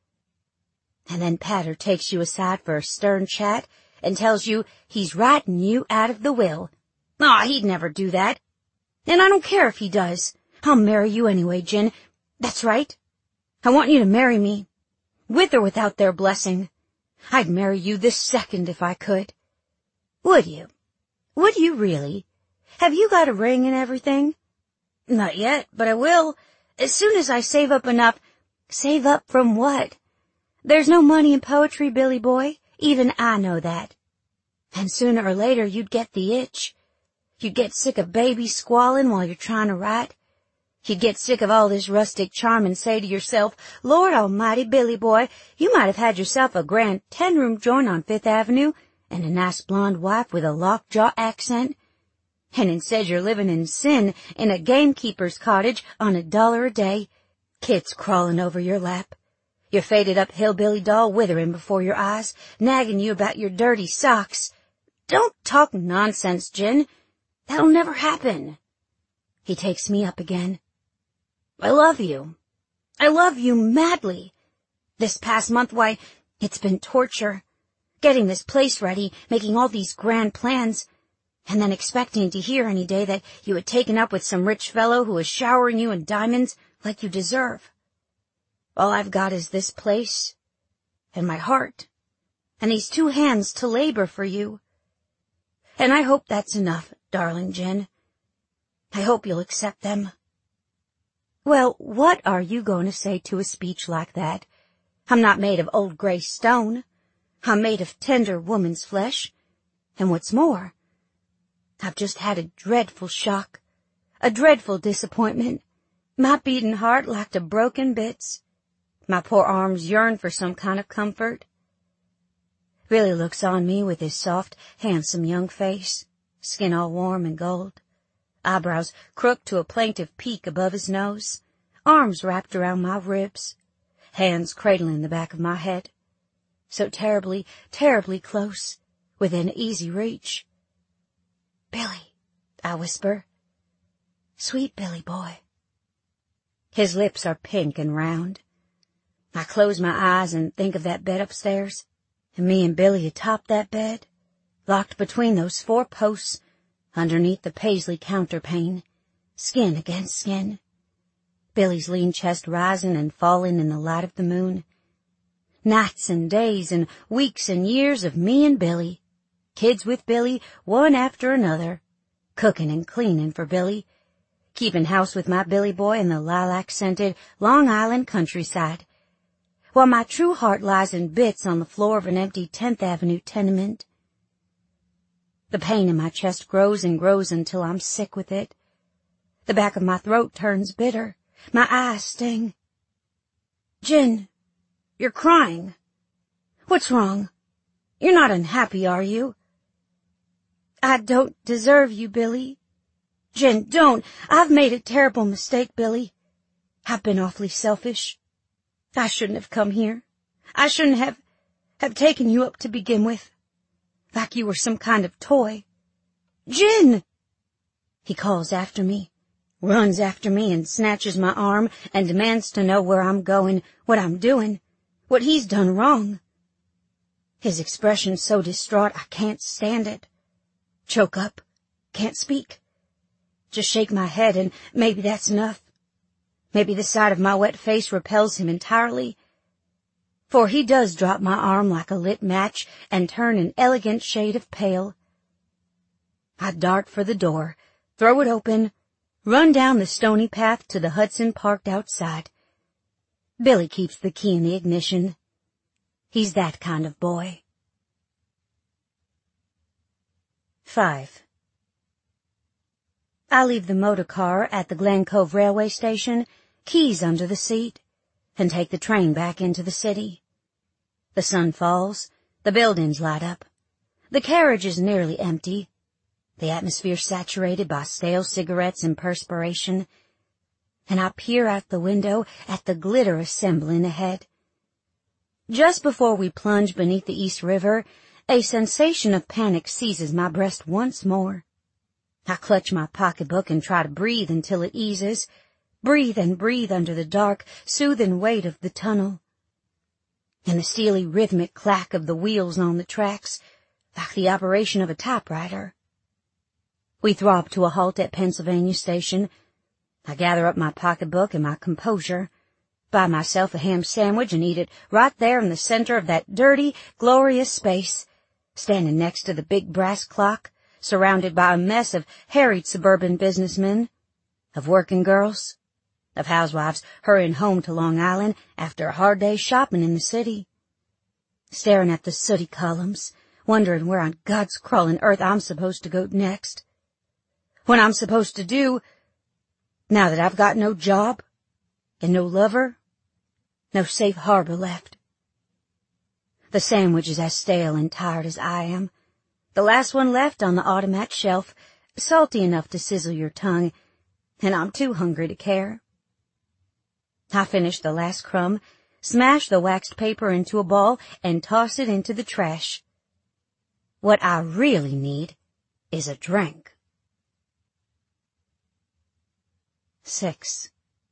And then Patter takes you aside for a stern chat and tells you he's writing you out of the will. Aw, he'd never do that. And I don't care if he does. I'll marry you anyway, Jin. That's right. I want you to marry me, with or without their blessing. I'd marry you this second if I could. Would you? Would you really? Have you got a ring and everything? Not yet, but I will. As soon as I save up enough. Save up from what? There's no money in poetry, Billy boy. Even I know that. And sooner or later you'd get the itch. You'd get sick of babies squalling while you're trying to write. You'd get sick of all this rustic charm and say to yourself, Lord almighty, Billy boy, you might have had yourself a grand 10-room joint on Fifth Avenue and a nice blonde wife with a lockjaw accent. And instead you're living in sin in a gamekeeper's cottage on $1 a day, kids crawling over your lap, your faded-up hillbilly doll withering before your eyes, nagging you about your dirty socks. Don't talk nonsense, Jin. That'll never happen. He takes me up again. I love you. I love you madly. This past month, why, it's been torture. Getting this place ready, making all these grand plans, and then expecting to hear any day that you had taken up with some rich fellow who was showering you in diamonds like you deserve. All I've got is this place, and my heart, and these 2 hands to labor for you. And I hope that's enough, darling Jen. I hope you'll accept them. Well, what are you going to say to a speech like that? I'm not made of old gray stone. I'm made of tender woman's flesh. And what's more, I've just had a dreadful shock, a dreadful disappointment. My beating heart like to broken bits. My poor arms yearn for some kind of comfort. Billy looks on me with his soft, handsome young face, skin all warm and gold, eyebrows crooked to a plaintive peak above his nose, arms wrapped around my ribs, hands cradling the back of my head, so terribly, terribly close, within easy reach. Billy, I whisper, sweet Billy boy. His lips are pink and round. I close my eyes and think of that bed upstairs, and me and Billy atop that bed, locked between those 4 posts, underneath the paisley counterpane, skin against skin. Billy's lean chest rising and falling in the light of the moon. Nights and days and weeks and years of me and Billy, kids with Billy, one after another, cooking and cleaning for Billy, keeping house with my Billy boy in the lilac-scented Long Island countryside, while my true heart lies in bits on the floor of an empty 10th Avenue tenement. The pain in my chest grows and grows until I'm sick with it. The back of my throat turns bitter. My eyes sting. Jen, you're crying. What's wrong? You're not unhappy, are you? I don't deserve you, Billy. Jen, don't. I've made a terrible mistake, Billy. I've been awfully selfish. I shouldn't have come here. I shouldn't have taken you up to begin with. Like you were some kind of toy. Jen! He calls after me, runs after me and snatches my arm and demands to know where I'm going, what I'm doing, what he's done wrong. His expression's so distraught I can't stand it. Choke up, can't speak. Just shake my head and maybe that's enough. Maybe the sight of my wet face repels him entirely. For he does drop my arm like a lit match and turn an elegant shade of pale. I dart for the door, throw it open, run down the stony path to the Hudson parked outside. Billy keeps the key in the ignition. He's that kind of boy. 5. I leave the motor car at the Glen Cove railway station, keys under the seat, and take the train back into the city. The sun falls, the buildings light up. The carriage is nearly empty, the atmosphere saturated by stale cigarettes and perspiration, and I peer out the window at the glitter assembling ahead. Just before we plunge beneath the East River, a sensation of panic seizes my breast once more. I clutch my pocketbook and try to breathe until it eases, breathe and breathe under the dark, soothing weight of the tunnel. And the steely rhythmic clack of the wheels on the tracks, like the operation of a typewriter. We throb to a halt at Pennsylvania Station. I gather up my pocketbook and my composure, buy myself a ham sandwich and eat it right there in the center of that dirty, glorious space, standing next to the big brass clock, surrounded by a mess of harried suburban businessmen, of working girls, of housewives hurrying home to Long Island after a hard day's shopping in the city, staring at the sooty columns, wondering where on God's crawling earth I'm supposed to go next, what I'm supposed to do now that I've got no job and no lover, no safe harbor left. The sandwich is as stale and tired as I am, the last one left on the automat shelf, salty enough to sizzle your tongue, and I'm too hungry to care. I finish the last crumb, smash the waxed paper into a ball, and toss it into the trash. What I really need is a drink. 6.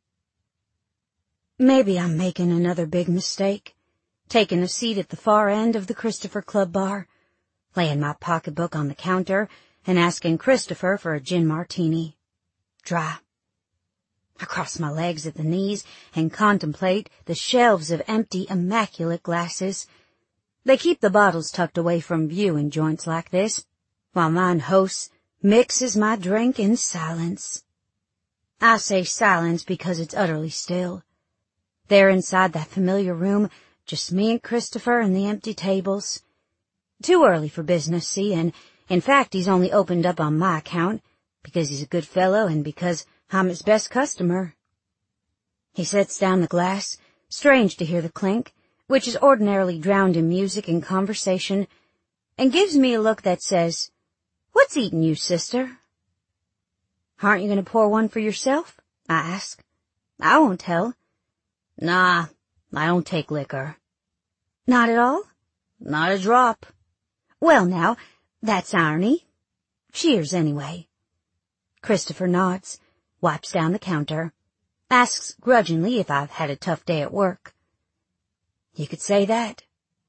Maybe I'm making another big mistake, taking a seat at the far end of the Christopher Club bar, laying my pocketbook on the counter and asking Christopher for a gin martini. Dry. I cross my legs at the knees and contemplate the shelves of empty, immaculate glasses. They keep the bottles tucked away from view in joints like this, while mine host mixes my drink in silence. I say silence because it's utterly still. There inside that familiar room, just me and Christopher and the empty tables. Too early for business, see, and in fact he's only opened up on my account, because he's a good fellow and because I'm his best customer. He sets down the glass, strange to hear the clink, which is ordinarily drowned in music and conversation, and gives me a look that says, "What's eating you, sister?" "Aren't you going to pour one for yourself?" I ask. "I won't tell." "Nah, I don't take liquor." "Not at all?" "Not a drop." "Well now, that's irony. Cheers anyway." Christopher nods, wipes down the counter, asks grudgingly if I've had a tough day at work. "You could say that."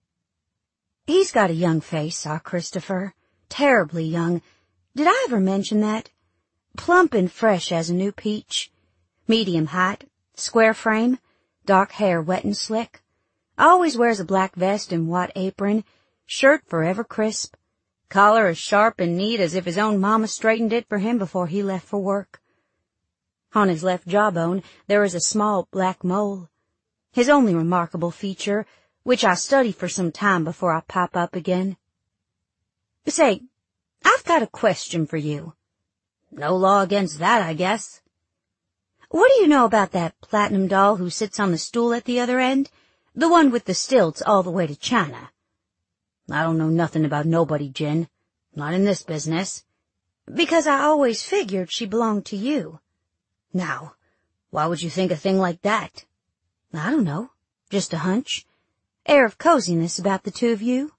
He's got a young face, our Christopher. Terribly young. Did I ever mention that? Plump and fresh as a new peach. Medium height, square frame, dark hair wet and slick. Always wears a black vest and white apron, shirt forever crisp. Collar as sharp and neat as if his own mama straightened it for him before he left for work. On his left jawbone there is a small black mole, his only remarkable feature, which I study for some time before I pop up again. "Say, I've got a question for you." "No law against that, I guess." "What do you know about that platinum doll who sits on the stool at the other end? The one with the stilts all the way to China?" "I don't know nothing about nobody, Jen. Not in this business." "Because I always figured she belonged to you." "Now, why would you think a thing like that?" "I don't know. Just a hunch. Air of coziness about the two of you."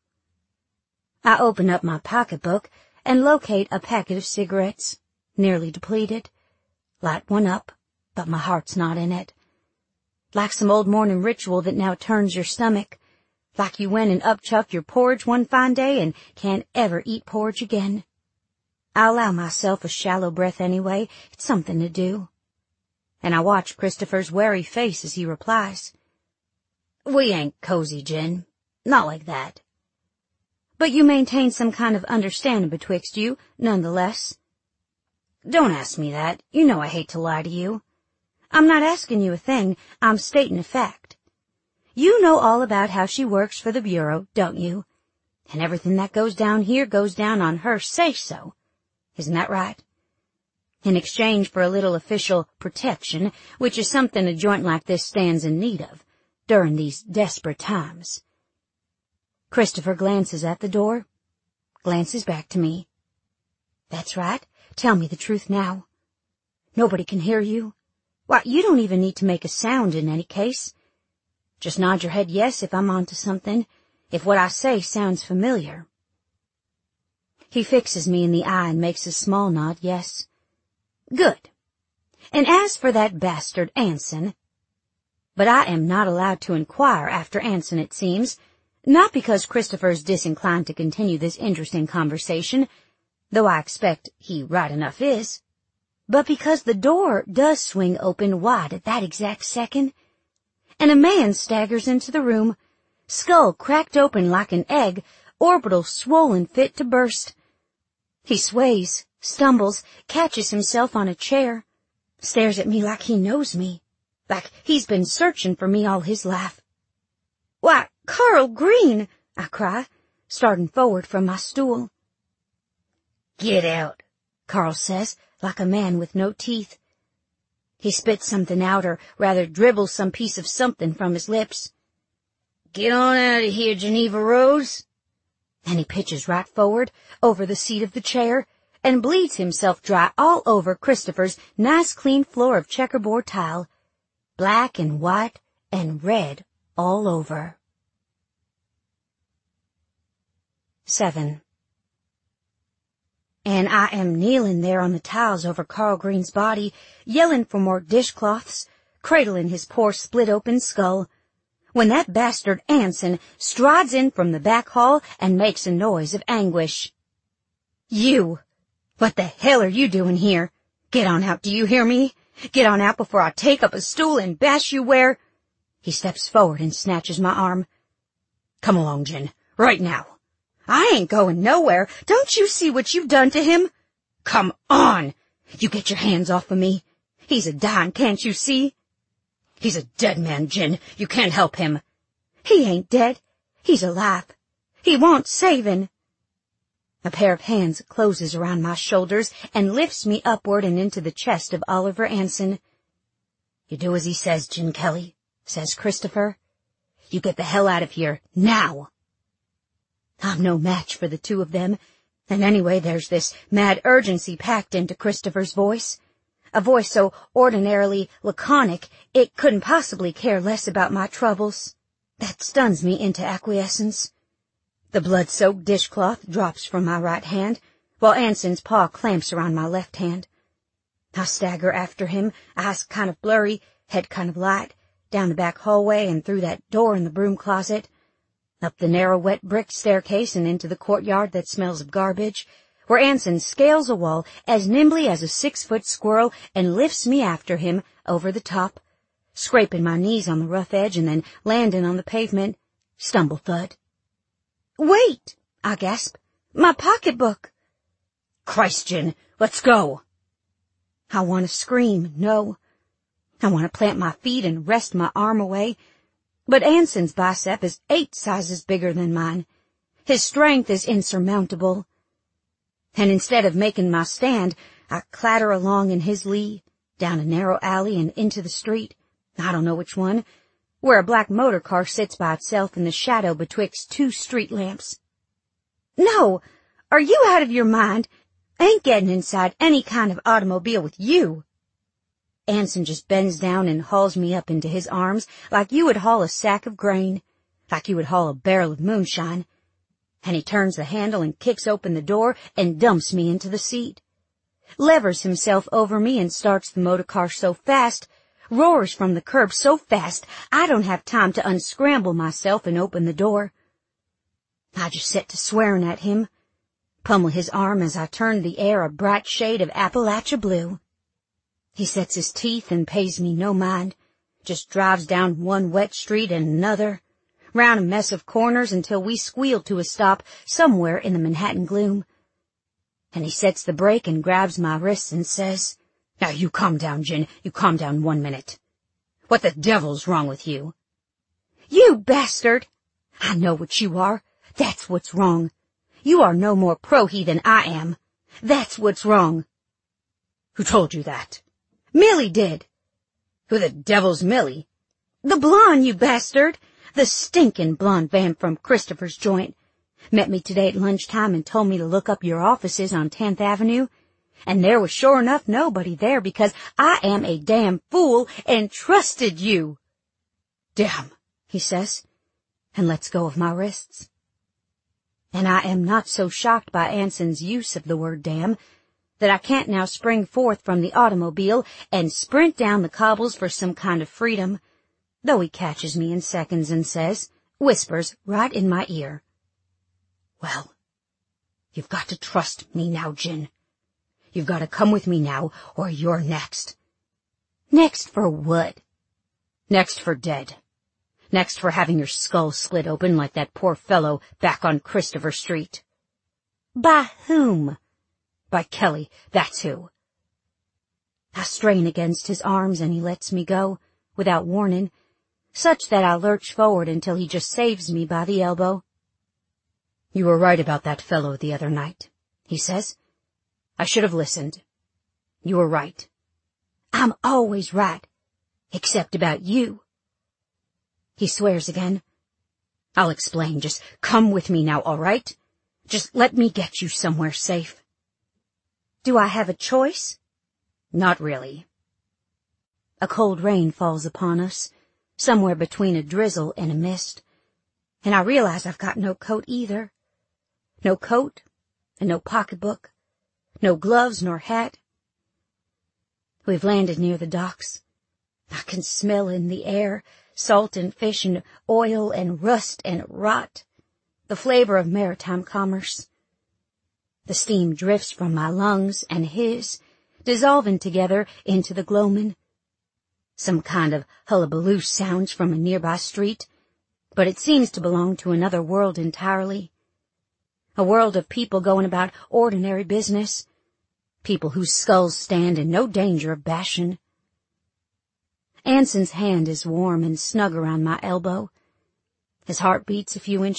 I open up my pocketbook and locate a packet of cigarettes, nearly depleted. Light one up, but my heart's not in it. Like some old morning ritual that now turns your stomach. Like you went and upchucked your porridge one fine day and can't ever eat porridge again. I allow myself a shallow breath anyway. It's something to do. And I watch Christopher's wary face as he replies. "We ain't cozy, Jen. Not like that." "But you maintain some kind of understanding betwixt you, nonetheless." "Don't ask me that. You know I hate to lie to you." "I'm not asking you a thing. I'm stating a fact. You know all about how she works for the Bureau, don't you? And everything that goes down here goes down on her say-so. Isn't that right? In exchange for a little official protection, which is something a joint like this stands in need of during these desperate times." Christopher glances at the door, glances back to me. "That's right. Tell me the truth now. Nobody can hear you. Why, you don't even need to make a sound in any case. Just nod your head yes if I'm onto something, if what I say sounds familiar." He fixes me in the eye and makes a small nod yes. "Good. And as for that bastard Anson—" But I am not allowed to inquire after Anson, it seems, not because Christopher is disinclined to continue this interesting conversation, though I expect he right enough is, but because the door does swing open wide at that exact second, and a man staggers into the room, skull cracked open like an egg, orbital swollen fit to burst. He sways, stumbles, catches himself on a chair, stares at me like he knows me, like he's been searching for me all his life. "Why, Carl Green!" I cry, starting forward from my stool. "Get out," Carl says, like a man with no teeth. He spits something out, or rather dribbles some piece of something from his lips. "Get on out of here, Geneva Rose." And he pitches right forward, over the seat of the chair, and bleeds himself dry all over Christopher's nice clean floor of checkerboard tile, black and white and red all over. 7. And I am kneeling there on the tiles over Carl Green's body, yelling for more dishcloths, cradling his poor split-open skull, when that bastard Anson strides in from the back hall and makes a noise of anguish. "You! What the hell are you doing here? Get on out, do you hear me? Get on out before I take up a stool and bash you where—" He steps forward and snatches my arm. "Come along, Jen, right now." "I ain't going nowhere. Don't you see what you've done to him?" "Come on! You get your hands off of me. He's a dying, can't you see?" "He's a dead man, Jen. You can't help him." "He ain't dead. He's alive. He wants saving." A pair of hands closes around my shoulders and lifts me upward and into the chest of Oliver Anson. "You do as he says, Jen Kelly," says Christopher. "You get the hell out of here, now." I'm no match for the two of them, and anyway there's this mad urgency packed into Christopher's voice. A voice so ordinarily laconic it couldn't possibly care less about my troubles. That stuns me into acquiescence. The blood-soaked dishcloth drops from my right hand, while Anson's paw clamps around my left hand. I stagger after him, eyes kind of blurry, head kind of light, down the back hallway and through that door in the broom closet, up the narrow wet brick staircase and into the courtyard that smells of garbage, where Anson scales a wall as nimbly as a 6-foot squirrel and lifts me after him over the top, scraping my knees on the rough edge and then landing on the pavement, stumble-thud. "Wait!" I gasp. "My pocketbook!" "Christ, Jen, let's go!" I want to scream, no. I want to plant my feet and wrest my arm away. But Anson's bicep is 8 sizes bigger than mine. His strength is insurmountable. And instead of making my stand, I clatter along in his lee, down a narrow alley and into the street, I don't know which one, where a black motor car sits by itself in the shadow betwixt 2 street lamps. "No! Are you out of your mind? I ain't getting inside any kind of automobile with you." Anson just bends down and hauls me up into his arms like you would haul a sack of grain, like you would haul a barrel of moonshine. And he turns the handle and kicks open the door and dumps me into the seat. Levers himself over me and starts the motor car so fast, roars from the curb so fast, I don't have time to unscramble myself and open the door. I just set to swearing at him, pummel his arm as I turn the air a bright shade of Appalachia blue. He sets his teeth and pays me no mind, just drives down one wet street and another, round a mess of corners until we squeal to a stop somewhere in the Manhattan gloom. And he sets the brake and grabs my wrists and says, "Now you calm down, Jen, you calm down 1 minute. What the devil's wrong with you?" "You bastard! I know what you are. That's what's wrong. You are no more pro-he than I am. That's what's wrong." "Who told you that?" "Millie did." "Who the devil's Millie?" "The blonde, you bastard. The stinking blonde vamp from Christopher's joint. Met me today at lunchtime and told me to look up your offices on 10th Avenue. And there was sure enough nobody there because I am a damn fool and trusted you." "Damn," he says, and lets go of my wrists. And I am not so shocked by Anson's use of the word damn that I can't now spring forth from the automobile and sprint down the cobbles for some kind of freedom, though he catches me in seconds and whispers right in my ear, "Well, you've got to trust me now, Jen. You've got to come with me now, or you're next." "Next for what?" "Next for dead. Next for having your skull slit open like that poor fellow back on Christopher Street." "By whom?" "By Kelly, that's who." I strain against his arms and he lets me go, without warning, such that I lurch forward until he just saves me by the elbow. "You were right about that fellow the other night," he says. "I should have listened. You were right." "I'm always right, except about you." He swears again. "I'll explain. Just come with me now, all right? Just let me get you somewhere safe." "Do I have a choice?" "Not really." A cold rain falls upon us, somewhere between a drizzle and a mist, and I realize I've got no coat either. No coat and no pocketbook, no gloves nor hat. We've landed near the docks. I can smell in the air salt and fish and oil and rust and rot, the flavor of maritime commerce. The steam drifts from my lungs and his, dissolving together into the gloaming. Some kind of hullabaloo sounds from a nearby street, but it seems to belong to another world entirely. A world of people going about ordinary business, people whose skulls stand in no danger of bashing. Anson's hand is warm and snug around my elbow. His heart beats a few inches